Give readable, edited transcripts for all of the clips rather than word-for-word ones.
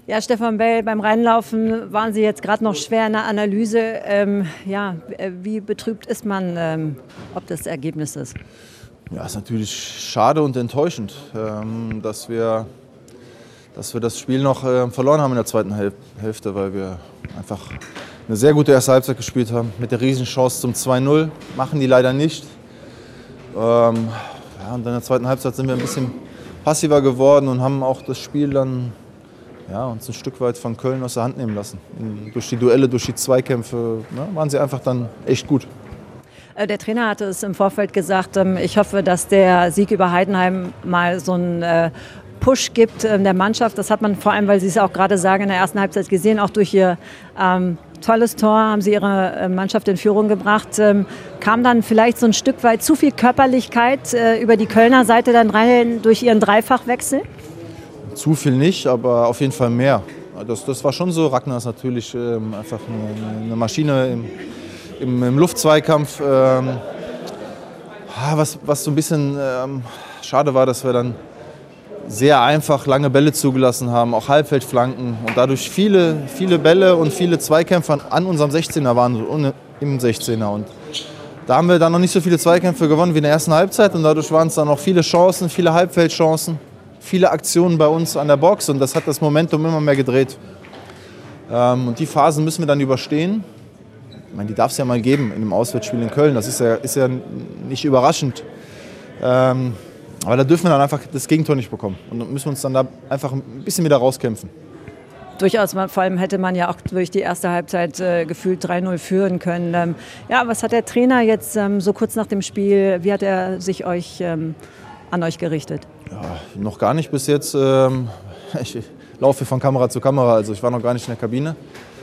Ja, Stefan Bell, beim Reinlaufen waren Sie jetzt gerade noch schwer in der Analyse. Wie betrübt ist man, ob des Ergebnisses? Ja, ist natürlich schade und enttäuschend, dass wir das Spiel noch verloren haben in der zweiten Hälfte, weil wir einfach eine sehr gute erste Halbzeit gespielt haben. Mit der Riesenchance zum 2-0, machen die leider nicht. Und in der zweiten Halbzeit sind wir ein bisschen passiver geworden und haben auch das Spiel dann uns ein Stück weit von Köln aus der Hand nehmen lassen. Durch die Duelle, durch die Zweikämpfe waren sie einfach dann echt gut. Der Trainer hatte es im Vorfeld gesagt, ich hoffe, dass der Sieg über Heidenheim mal so einen Push gibt der Mannschaft. Das hat man vor allem, weil Sie es auch gerade sagen, in der ersten Halbzeit gesehen, auch durch Ihr tolles Tor haben Sie Ihre Mannschaft in Führung gebracht. Kam dann vielleicht so ein Stück weit zu viel Körperlichkeit über die Kölner Seite dann rein durch Ihren Dreifachwechsel? Zu viel nicht, aber auf jeden Fall mehr. Das war schon so. Ragnar ist natürlich einfach eine Maschine im Luftzweikampf. Was so ein bisschen schade war, dass wir dann sehr einfach lange Bälle zugelassen haben, auch Halbfeldflanken und dadurch viele Bälle und viele Zweikämpfe an unserem 16er waren, so im 16er. Und da haben wir dann noch nicht so viele Zweikämpfe gewonnen wie in der ersten Halbzeit und dadurch waren es dann noch viele Chancen, viele Halbfeldchancen, viele Aktionen bei uns an der Box und das hat das Momentum immer mehr gedreht. Und die Phasen müssen wir dann überstehen. Ich meine, die darf es ja mal geben in einem Auswärtsspiel in Köln, das ist ja nicht überraschend. Aber da dürfen wir dann einfach das Gegentor nicht bekommen und müssen uns dann da einfach ein bisschen wieder rauskämpfen. Durchaus, vor allem hätte man ja auch durch die erste Halbzeit gefühlt 3-0 führen können. Was hat der Trainer jetzt so kurz nach dem Spiel, wie hat er sich an euch gerichtet? Ja, noch gar nicht bis jetzt. Ich laufe von Kamera zu Kamera, also ich war noch gar nicht in der Kabine.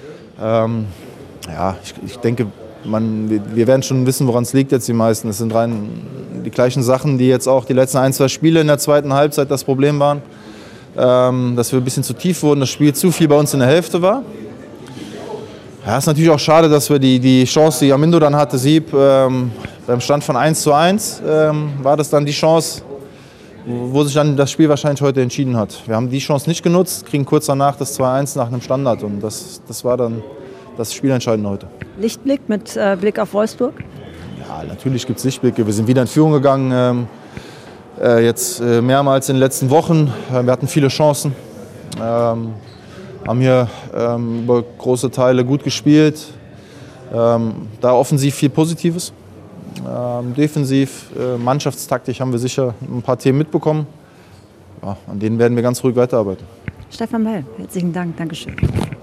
Ich denke, wir werden schon wissen, woran es liegt jetzt die meisten. Es sind rein die gleichen Sachen, die jetzt auch die letzten 1-2 Spiele in der zweiten Halbzeit das Problem waren. Dass wir ein bisschen zu tief wurden, das Spiel zu viel bei uns in der Hälfte war. Ja, ist natürlich auch schade, dass wir die Chance, die Amindo dann hatte, Sieb, beim Stand von 1:1, war das dann die Chance, wo sich dann das Spiel wahrscheinlich heute entschieden hat. Wir haben die Chance nicht genutzt, kriegen kurz danach das 2:1 nach einem Standard und das war dann das Spielentscheidende heute. Lichtblick mit Blick auf Wolfsburg? Ja, natürlich gibt es Lichtblicke. Wir sind wieder in Führung gegangen, jetzt mehrmals in den letzten Wochen. Wir hatten viele Chancen, haben hier über große Teile gut gespielt. Da offensiv viel Positives. Defensiv, Mannschaftstaktik haben wir sicher ein paar Themen mitbekommen. Ja, an denen werden wir ganz ruhig weiterarbeiten. Stefan Bell, herzlichen Dank. Dankeschön.